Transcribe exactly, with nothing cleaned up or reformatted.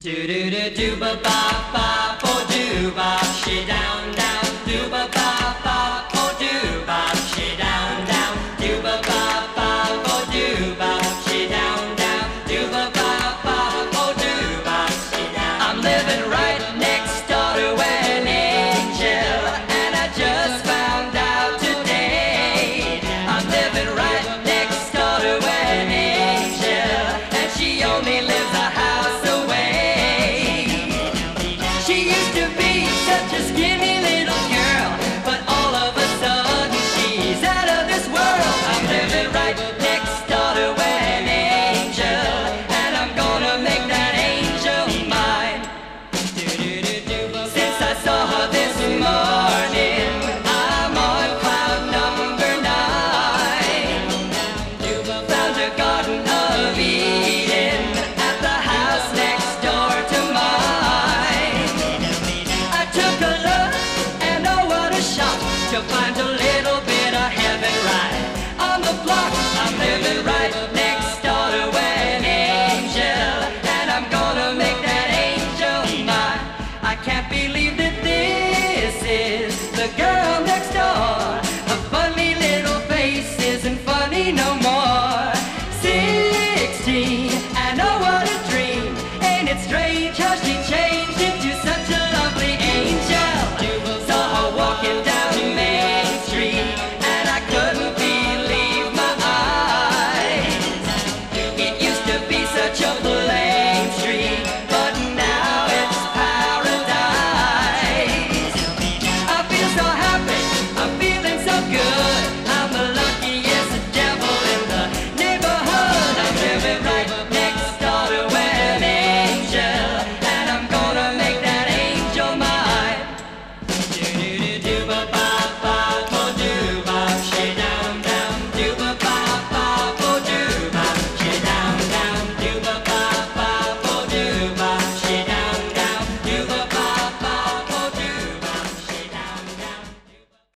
Do do do do ba ba ba oh do ba she down down do ba ba ba oh do ba she down down do ba ba ba oh do ba she down down do ba ba ba oh do ba she down. I'm living right next door to an angel, and I just found out today. I'm living right next door to an angel, and she only lives a house away. She used to be such a skinny little girl, but all of a sudden she's out of this world. I'm living right next door to an angel, and I'm gonna make that angel mine. Since I saw her this morning, I'm on cloud number nine. Found a Garden of Eden at the house next door to mine. I took a look, and oh what a shock to find a little bit of heaven right on the block. I'm living right next door to an angel, and I'm gonna make that angel mine. I can't believe that this is the girl next door. Her funny little face isn't funny no more. Sixteen, and oh what a dream. Ain't it strange how she